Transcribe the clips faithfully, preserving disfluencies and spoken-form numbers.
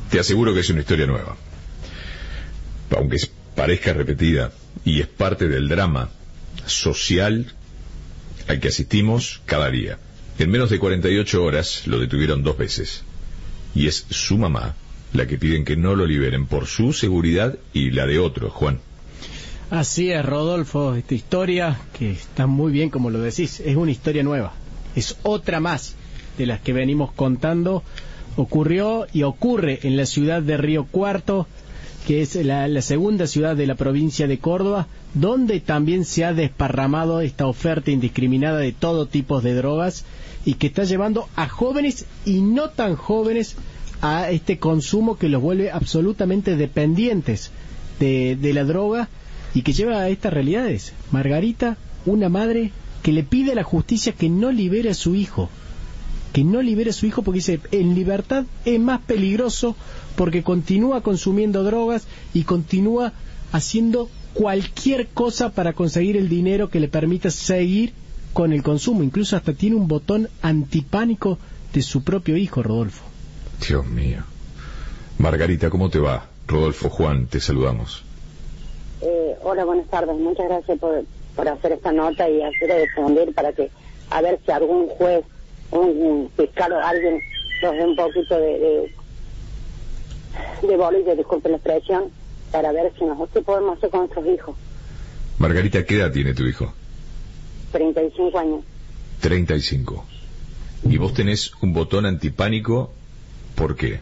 Te aseguro que es una historia nueva. Aunque parezca repetida, y es parte del drama social al que asistimos cada día. En menos de cuarenta y ocho horas lo detuvieron dos veces. Y es su mamá la que piden que no lo liberen por su seguridad y la de otros, Juan. Así es, Rodolfo. Esta historia, que está muy bien como lo decís, es una historia nueva. Es otra más de las que venimos contando. Ocurrió y ocurre en la ciudad de Río Cuarto, que es la, la segunda ciudad de la provincia de Córdoba, donde también se ha desparramado esta oferta indiscriminada de todo tipo de drogas y que está llevando a jóvenes y no tan jóvenes a este consumo que los vuelve absolutamente dependientes de, de la droga y que lleva a estas realidades. Margarita, una madre que le pide a la justicia que no libere a su hijo, que no libere a su hijo porque dice, en libertad es más peligroso porque continúa consumiendo drogas y continúa haciendo cualquier cosa para conseguir el dinero que le permita seguir con el consumo. Incluso hasta tiene un botón antipánico de su propio hijo, Rodolfo. Dios mío. Margarita, ¿cómo te va? Rodolfo, Juan, te saludamos. Eh, hola, buenas tardes. Muchas gracias por, por hacer esta nota y hacer a difundir para que, a ver si algún juez, un, un fiscal o alguien nos dé un poquito de, de, de bolilla, disculpen la expresión, para ver si nosotros podemos hacer con nuestros hijos. Margarita, ¿qué edad tiene tu hijo? treinta y cinco años. treinta y cinco. ¿Y vos tenés un botón antipánico? ¿Por qué?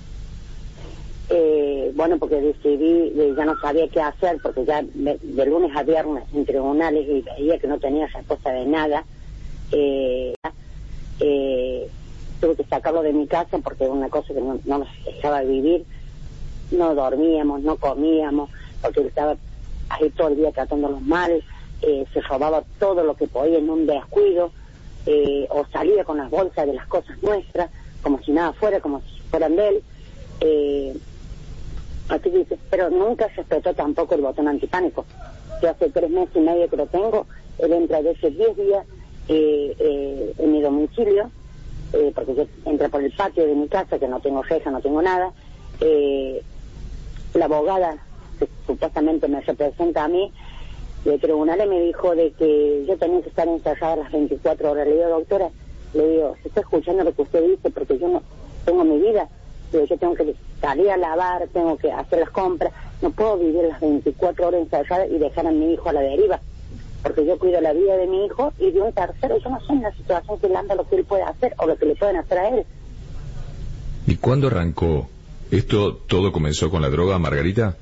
Eh, bueno, porque decidí, ya no sabía qué hacer, porque ya de, de lunes a viernes en tribunales y veía que no tenía respuesta de nada. Eh, eh, tuve que sacarlo de mi casa porque era una cosa que no, no nos dejaba vivir. No dormíamos, no comíamos, porque él estaba ahí todo el día tratándolos mal. Eh, se robaba todo lo que podía en un descuido, eh, o salía con las bolsas de las cosas nuestras, como si nada fuera, como si fueran de él. Eh, así que dice, pero nunca se respetó tampoco el botón antipánico. Yo hace tres meses y medio que lo tengo, él entra desde diez días eh, eh, en mi domicilio, eh, porque yo entra por el patio de mi casa, que no tengo reja, no tengo nada. Eh, la abogada que supuestamente me representa a mí de tribunales me dijo de que yo tenía que estar encerrada las veinticuatro horas. Le digo, doctora, le digo, se está escuchando lo que usted dice, porque yo no tengo mi vida. Le digo, yo tengo que salir a lavar, tengo que hacer las compras, no puedo vivir las veinticuatro horas encerrada y dejar a mi hijo a la deriva, porque yo cuido la vida de mi hijo y de un tercero. Yo no sé en la situación que él anda lo que él puede hacer o lo que le pueden hacer a él. ¿Y cuándo arrancó? ¿Esto todo comenzó con la droga, Margarita?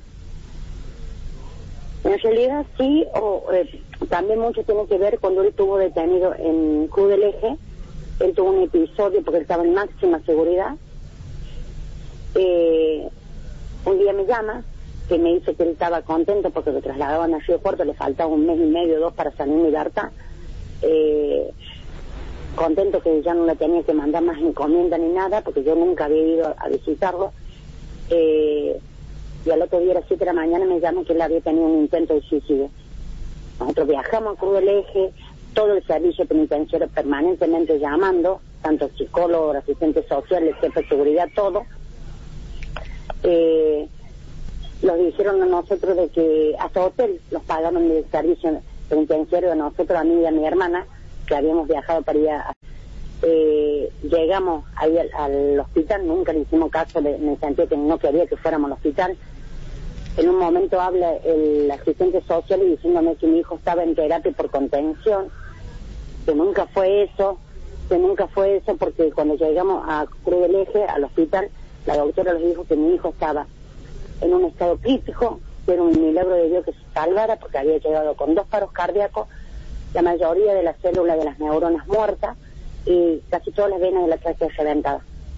En realidad sí, o eh, también mucho tiene que ver cuando él estuvo detenido en Cruz del Eje. Él tuvo un episodio porque él estaba en máxima seguridad. Eh, un día me llama, que me dice que él estaba contento porque lo trasladaban a Río Cuarto, le faltaba un mes y medio, dos para salir en libertad. Eh, contento que ya no le tenía que mandar más encomienda ni nada, porque yo nunca había ido a visitarlo. Eh, y al otro día a las siete de la mañana me llaman que él había tenido un intento de suicidio. Nosotros viajamos a Cruz del Eje, todo el servicio penitenciario permanentemente llamando, tanto psicólogos, asistentes sociales, jefe de seguridad, todo. Eh, nos dijeron a nosotros de que hasta hotel los pagaron del servicio penitenciario de nosotros, a mí y a mi hermana, que habíamos viajado para ir a... Eh, llegamos ahí al, al hospital, nunca le hicimos caso, le, en el sentido que no quería que fuéramos al hospital. En un momento habla el asistente social y diciéndome que mi hijo estaba en terapia por contención, que nunca fue eso, que nunca fue eso, porque cuando llegamos a Cruz del Eje, al hospital, la doctora les dijo que mi hijo estaba en un estado crítico, que era un milagro de Dios que se salvara, porque había llegado con dos paros cardíacos, la mayoría de las células de las neuronas muertas y casi todas las venas de la tráquea reventadas.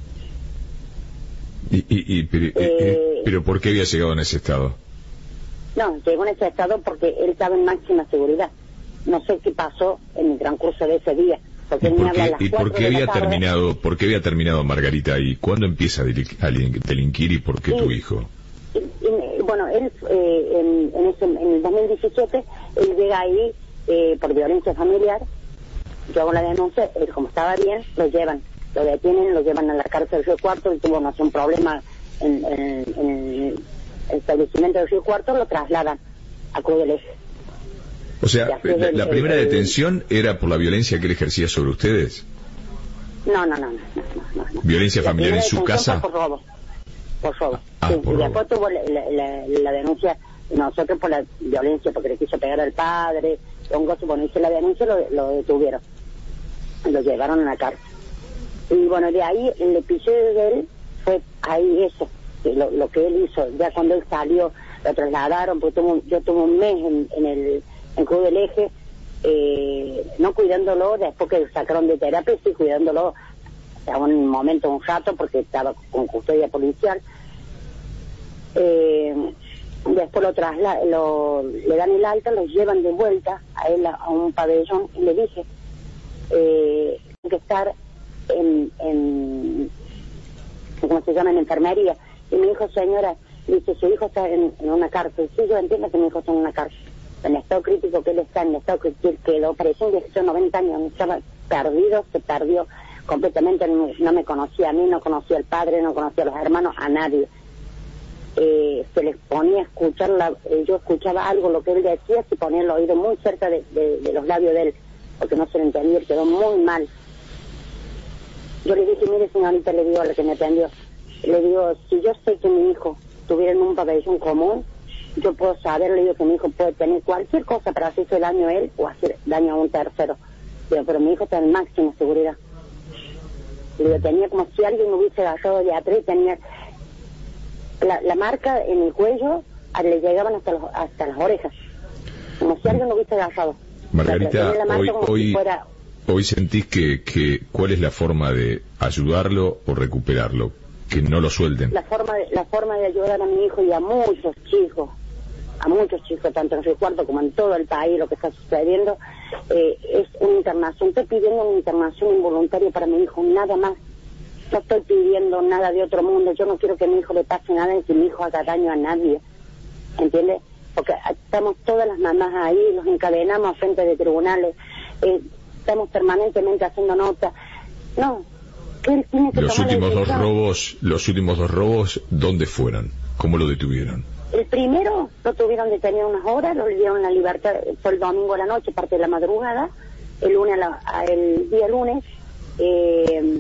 ¿Y, y, y, pero, eh, pero por qué había llegado en ese estado? No, llegó en ese estado porque él estaba en máxima seguridad. No sé qué pasó en el transcurso de ese día. Porque ¿Y él por me habla a qué, las y por qué cuatro de la había tarde. terminado, por qué había terminado Margarita y cuándo empieza a delin- a delinquir y por qué Sí. tu hijo? Y, y, bueno, él eh, en, en, ese, en el dos mil diecisiete él llega ahí eh, por violencia familiar. Yo hago la denuncia, él como estaba bien, lo llevan, lo detienen, lo llevan a la cárcel de Río Cuarto, y tuvo, no sé, un problema en, en, en el establecimiento de Río Cuarto, lo trasladan a Cruz del Eje. O sea, la, la primera el, el, detención era por la violencia que él ejercía sobre ustedes. No, no, no, no, no, no. ¿Violencia la familiar en su casa? Por robo. Por robo. Ah, sí, por y robo. después tuvo la, la, la, la denuncia nosotros por la violencia, porque le quiso pegar al padre, un gozo. Bueno, hice la denuncia, lo, lo detuvieron, lo llevaron a la cárcel. Y bueno, de ahí el episodio de él fue ahí eso, lo, lo que él hizo. Ya cuando él salió, lo trasladaron, porque tuvo, yo tuve un mes en, en el en Cruz del Eje, eh, no cuidándolo, después que lo sacaron de terapia, sí cuidándolo a un momento, un rato, porque estaba con custodia policial. Eh, después lo trasla lo le dan el alta, lo llevan de vuelta a él a, a un pabellón, y le dije eh, que estar en, en ¿cómo se llama? En enfermería. Y me dijo, señora, dice, su hijo está en, en una cárcel. Sí, yo entiendo que mi hijo está en una cárcel, en estado crítico, que él está en estado que él quedó, parecía un viejito de noventa años, estaba perdido, se perdió completamente, no, no me conocía a mí, no conocía al padre, no conocía a los hermanos, a nadie. Eh, se les ponía a escuchar, la, eh, yo escuchaba algo, lo que él decía, se ponía el oído muy cerca de, de, de los labios de él, porque no se lo entendía, quedó muy mal. Yo le dije, mire señorita, le digo a la que me atendió, le digo, si yo sé que mi hijo estuviera en un pabellón común, yo puedo saber, le digo, que mi hijo puede tener cualquier cosa para hacerse daño a él o hacer daño a un tercero. Digo, pero mi hijo está en máxima seguridad. Le digo, tenía como si alguien me hubiese agarrado de atrás, tenía la, la marca en el cuello, le llegaban hasta, los, hasta las orejas, como si alguien me hubiese agarrado. Margarita, la hoy, hoy, si fuera... hoy sentís que, que, ¿cuál es la forma de ayudarlo o recuperarlo? Que no lo suelten. La forma de, la forma de ayudar a mi hijo y a muchos chicos, a muchos chicos, tanto en Río Cuarto como en todo el país, lo que está sucediendo, eh, es una internación. Estoy pidiendo una internación involuntaria para mi hijo, nada más. No estoy pidiendo nada de otro mundo. Yo no quiero que a mi hijo le pase nada y que mi hijo haga daño a nadie, ¿entiendes? Porque estamos todas las mamás ahí, los encadenamos frente de tribunales, eh, estamos permanentemente haciendo notas. No, que él tiene que los tomar últimos la dos decisión. robos, los últimos dos robos, ¿dónde fueron? ¿Cómo lo detuvieron? El primero lo tuvieron detenido unas horas, lo dieron la libertad, fue el domingo a la noche, parte de la madrugada. El lunes, a la, a el día lunes, eh,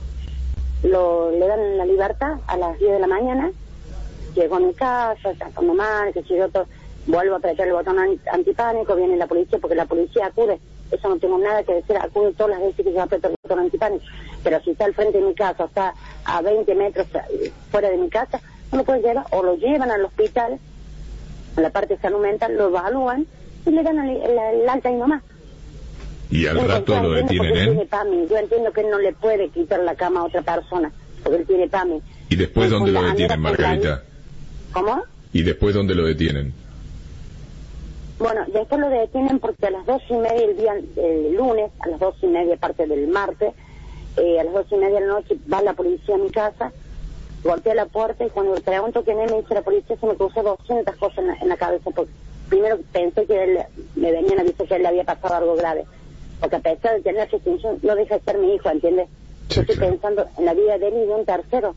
lo, le dan la libertad a las diez de la mañana. Llegó a mi casa, está todo mal, que si yo to, vuelvo a apretar el botón antipánico, viene la policía, porque la policía acude. Eso no tengo nada que decir, acude todas las veces que yo aprieto el botón antipánico. Pero si está al frente de mi casa, está a veinte metros fuera de mi casa, no lo pueden llevar, o lo llevan al hospital, a la parte de salud mental, lo evalúan y le dan el, el, el alta y nomás. Y al Entonces, rato lo detienen, él ¿eh? tiene P A M I. Yo entiendo que él no le puede quitar la cama a otra persona, porque él tiene P A M I. ¿Y después dónde lo detienen, Margarita? ¿Cómo? ¿Y después dónde lo detienen? Bueno, después lo detienen porque a las dos y media el día, el lunes, a las dos y media, parte del martes, eh, a las dos y media de la noche va la policía a mi casa, golpea la puerta y cuando le pregunto quién es, me dice la policía, se me cruzó doscientas cosas en la, en la cabeza, porque primero pensé que él, me venían a decir que a él le había pasado algo grave, porque a pesar de tener esa extinción, no deja de ser mi hijo, ¿entiendes? Sí, Yo estoy claro. pensando en la vida de él y de un tercero.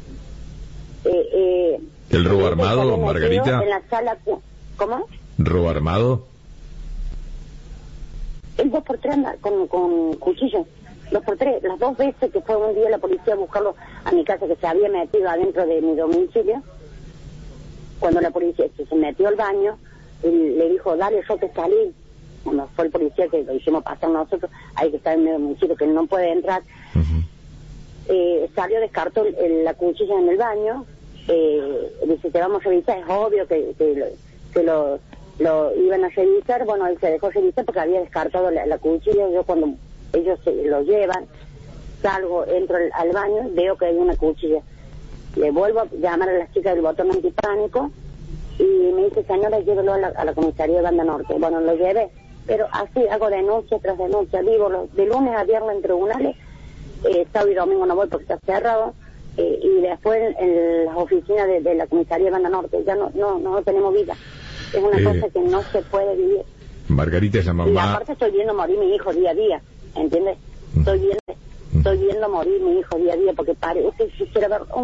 Eh, eh, ¿El robo él armado, salió metido Margarita? En la sala, ¿cómo? ¿Robo armado? El dos por tres anda con, con cuchillo, dos por tres, las dos veces que fue un día la policía a buscarlo a mi casa, que se había metido adentro de mi domicilio, cuando la policía se metió al baño, y le dijo, dale, yo te salí, cuando fue el policía que lo hicimos pasar nosotros, ahí que está en mi domicilio, que no puede entrar, Uh-huh. eh, salió, descartó el, el, la cuchilla en el baño, eh, dice, te vamos a revisar, es obvio que, que, lo, que lo, lo iban a revisar, bueno, él se dejó revisar porque había descartado la, la cuchilla. Yo cuando ellos se lo llevan, salgo, entro al, al baño, veo que hay una cuchilla, le vuelvo a llamar a las chicas del botón antipánico y me dice, señora, llévelo a la, a la comisaría de Banda Norte. Bueno, lo llevé, pero así hago denuncia tras denuncia, vivo los, de lunes a viernes en tribunales, eh, sábado y domingo no voy porque está cerrado, eh, y después en, en las oficinas de, de la comisaría de Banda Norte, ya no, no, no tenemos vida, es una Eh, cosa que no se puede vivir. Margarita es la Y mamá. aparte estoy viendo morir mi hijo día a día, ¿entiendes? Estoy viendo, estoy viendo morir mi hijo día a día, porque parece que quisiera ver un,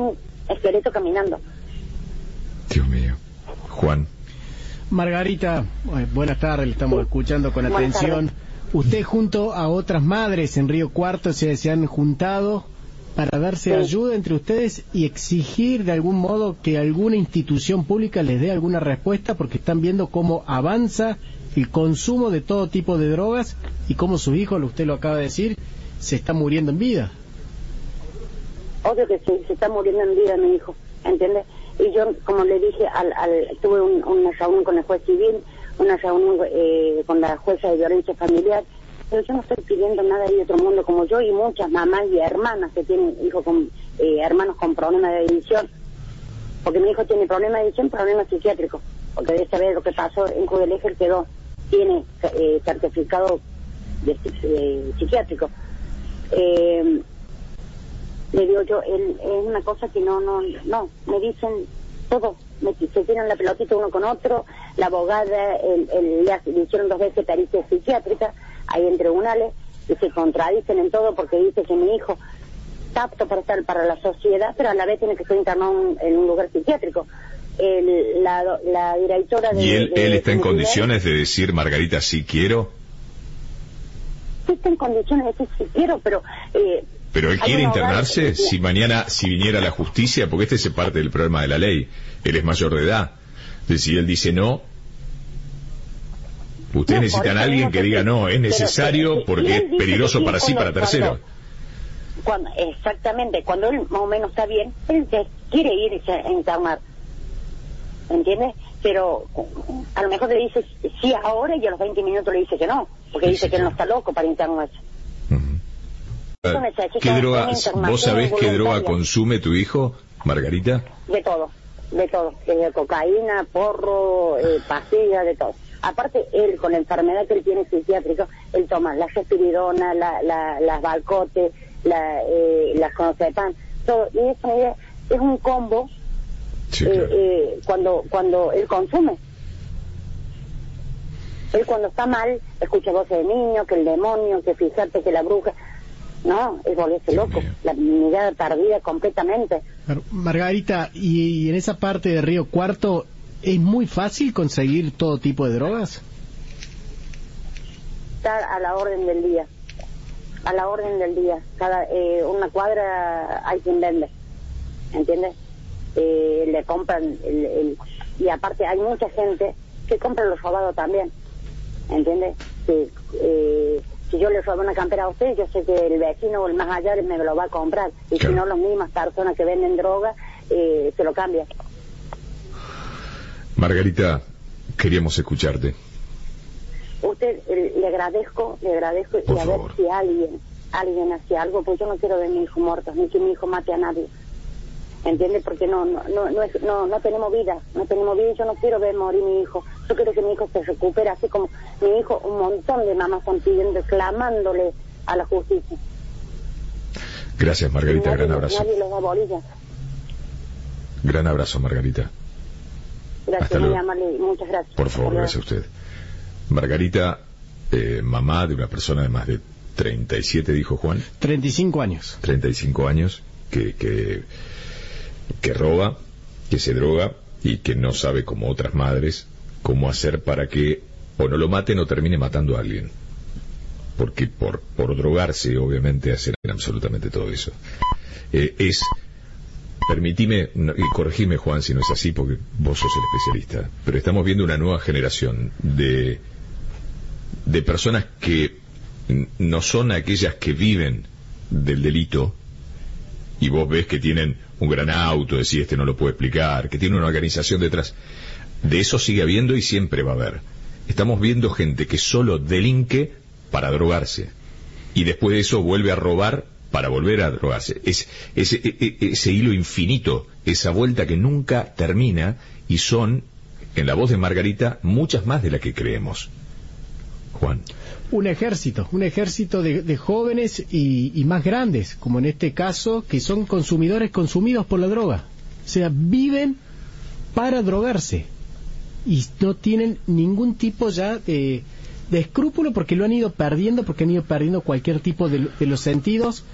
esqueleto caminando. Dios mío. Juan. Margarita, eh, buenas tardes, le estamos Sí. escuchando con Buenas atención. tardes. Usted junto a otras madres en Río Cuarto se, se han juntado para darse Sí. ayuda entre ustedes y exigir de algún modo que alguna institución pública les dé alguna respuesta, porque están viendo cómo avanza el consumo de todo tipo de drogas y cómo sus hijos, usted lo acaba de decir, se está muriendo en vida. Obvio que sí, se está muriendo en vida mi hijo, ¿entiendes? Y yo, como le dije, al, al, tuve un, una reunión con el juez civil, una reunión eh, con la jueza de violencia familiar, pero yo no estoy pidiendo nada de otro mundo, como yo y muchas mamás y hermanas que tienen hijos con eh, hermanos con problemas de adicción, porque mi hijo tiene problemas de adicción, problemas psiquiátricos, porque debe saber lo que pasó en Cudeleje, quedó, tiene eh, certificado de, de, psiquiátrico. Eh, le digo yo, él, es una cosa que no, no, no, me dicen todo, me, se tiran la pelotita uno con otro, la abogada, el, el, le, le hicieron dos veces pericia psiquiátrica, ahí en tribunales, y se contradicen en todo porque dice que mi hijo está apto para estar para la sociedad, pero a la vez tiene que estar internado en, en un lugar psiquiátrico. El, la, la directora de... ¿Y él, de, él está de en mi condiciones de decir, Margarita, sí quiero? Sí está en condiciones de decir sí quiero, pero... Eh, Pero él hay quiere un hogar internarse que- si mañana, si viniera la justicia, porque este es parte del problema de la ley. Él es mayor de edad. Entonces, si él dice no, ustedes No, necesitan por a eso alguien mismo que que diga sí. no, es Pero, necesario eh, porque y él es dice peligroso que sí para sí y cuando- para tercero. Cuando, exactamente, cuando él más o menos está bien, él se quiere ir a internar, ¿entiendes? Pero a lo mejor le dice sí ahora y a los veinte minutos le dice que no, porque Sí, dice sí, que él no claro. está loco para internarse. Ujú. Eso necesita ¿Qué una droga, internación vos sabés qué droga voluntaria. consume tu hijo, Margarita? De todo, de todo, desde cocaína, porro, eh, pastillas, de todo. Aparte, él, con la enfermedad que él tiene psiquiátrica, él toma la respiridona, la, la, las Valcote, la, eh, las Clonazepam, todo. Y eso es, es un combo Sí, eh, claro. eh, cuando cuando él consume. Él cuando está mal, escucha voces de niño, que el demonio, que fíjate que la bruja... No, es volverse Dios loco, mío. la mirada perdida completamente. Mar- Margarita, y, y en esa parte de Río Cuarto, ¿es muy fácil conseguir todo tipo de drogas? Está a la orden del día, a la orden del día. Cada eh, una cuadra hay quien vende, ¿entiendes? Eh, le compran, el, el, y aparte hay mucha gente que compra lo robado también, ¿entiendes? Que, eh, si yo le robo una campera a usted, yo sé que el vecino o el más allá me lo va a comprar, y Claro. si no, las mismas personas que venden droga eh, se lo cambian. Margarita, queríamos escucharte. Usted, eh, le agradezco, le agradezco, Por y a ver favor. si alguien, alguien hace algo, pues yo no quiero ver a mi hijo muerto, ni que mi hijo mate a nadie, ¿entiendes? Porque no, no, no, no, es, no, no tenemos vida, no tenemos vida, y yo no quiero ver morir mi hijo, yo quiero que mi hijo se recupere, así como mi hijo, un montón de mamás están pidiendo, clamándole a la justicia. Gracias, Margarita, nadie, gran abrazo. Nadie los da bolilla. Gran abrazo, Margarita. Gracias, Hasta muy luego. amable, y muchas gracias. Por favor, Hasta gracias a luego. usted. Margarita, eh, mamá de una persona de más de treinta y siete, dijo Juan, treinta y cinco años. treinta y cinco años, que, que, que roba, que se droga y que no sabe, como otras madres, cómo hacer para que o no lo maten o termine matando a alguien. Porque por, por drogarse, obviamente, hacen absolutamente todo eso. Eh, es, permitime, no, y corregime, Juan, si no es así, porque vos sos el especialista, pero estamos viendo una nueva generación de, de personas que n- no son aquellas que viven del delito, y vos ves que tienen un gran auto, decís, este no lo puedo explicar, que tiene una organización detrás. De eso sigue habiendo y siempre va a haber. Estamos viendo gente que solo delinque para drogarse, y después de eso vuelve a robar para volver a drogarse. Es ese, ese, ese hilo infinito, esa vuelta que nunca termina, y son, en la voz de Margarita, muchas más de las que creemos. Juan. Un ejército, un ejército de, de jóvenes y, y más grandes, como en este caso, que son consumidores consumidos por la droga. O sea, viven para drogarse y no tienen ningún tipo ya de, de escrúpulo, porque lo han ido perdiendo, porque han ido perdiendo cualquier tipo de, de los sentidos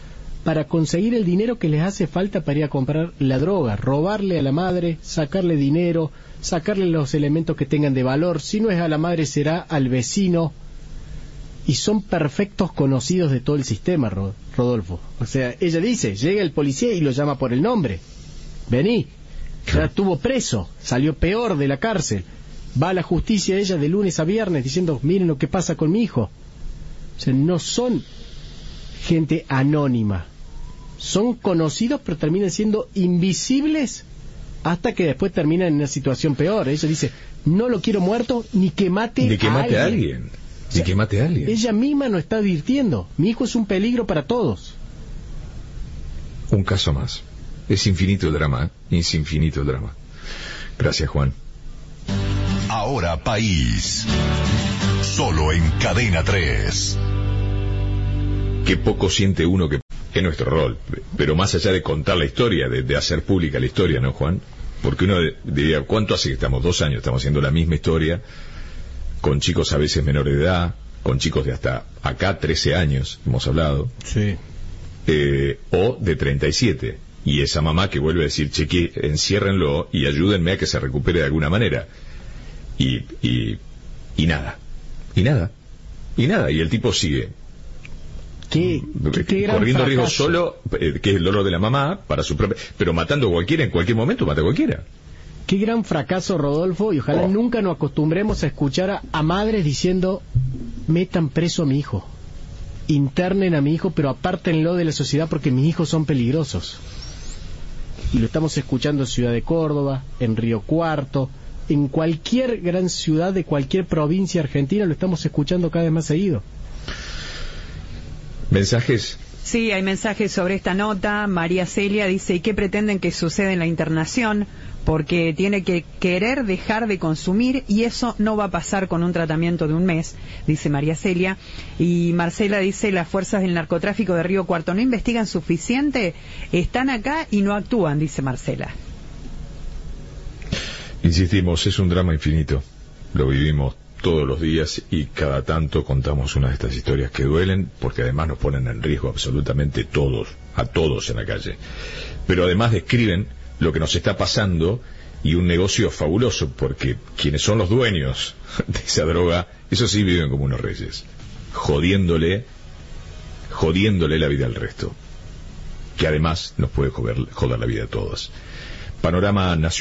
para conseguir el dinero que les hace falta para ir a comprar la droga, robarle a la madre, sacarle dinero, sacarle los elementos que tengan de valor. Si no es a la madre, será al vecino. Y son perfectos conocidos de todo el sistema, Rodolfo. O sea, ella dice, llega el policía y lo llama por el nombre. Vení, ya estuvo preso, salió peor de la cárcel. Va a la justicia ella de lunes a viernes diciendo, miren lo que pasa con mi hijo. O sea, no son gente anónima. Son conocidos, pero terminan siendo invisibles hasta que después terminan en una situación peor. Ella dice, no lo quiero muerto ni que mate, ni que a, mate alguien. a alguien. Ni o sea, que mate a alguien. Ella misma nos está advirtiendo. Mi hijo es un peligro para todos. Un caso más. Es infinito el drama, ¿eh? Es infinito el drama. Gracias, Juan. Ahora País. Solo en Cadena tres. Qué poco siente uno que es nuestro rol. Pero más allá de contar la historia, de, de hacer pública la historia, ¿no, Juan? Porque uno diría, ¿cuánto hace que estamos? Dos años, estamos haciendo la misma historia, con chicos a veces menores de edad, con chicos de hasta acá trece años, hemos hablado. Sí. Eh, o de treinta y siete. Y esa mamá que vuelve a decir, cheque, enciérrenlo y ayúdenme a que se recupere de alguna manera. Y, y, y nada. Y nada. Y nada. Y el tipo sigue. ¿Qué, qué, qué corriendo fracaso. riesgo solo, eh, que es el dolor de la mamá, para su propia, pero matando a cualquiera, en cualquier momento mata a cualquiera. Qué gran fracaso, Rodolfo, y ojalá oh. nunca nos acostumbremos a escuchar a, a madres diciendo, metan preso a mi hijo, internen a mi hijo, pero apártenlo de la sociedad porque mis hijos son peligrosos. Y lo estamos escuchando en Ciudad de Córdoba, en Río Cuarto, en cualquier gran ciudad de cualquier provincia argentina, lo estamos escuchando cada vez más seguido. ¿Mensajes? Sí, hay mensajes sobre esta nota. María Celia dice, ¿y qué pretenden que suceda en la internación? Porque tiene que querer dejar de consumir y eso no va a pasar con un tratamiento de un mes, dice María Celia. Y Marcela dice, las fuerzas del narcotráfico de Río Cuarto no investigan suficiente, están acá y no actúan, dice Marcela. Insistimos, es un drama infinito, lo vivimos todos los días y cada tanto contamos una de estas historias que duelen porque además nos ponen en riesgo absolutamente todos, a todos en la calle. Pero además describen lo que nos está pasando y un negocio fabuloso porque quienes son los dueños de esa droga, eso sí viven como unos reyes, jodiéndole, jodiéndole la vida al resto, que además nos puede joder, joder la vida a todos. Panorama nacional.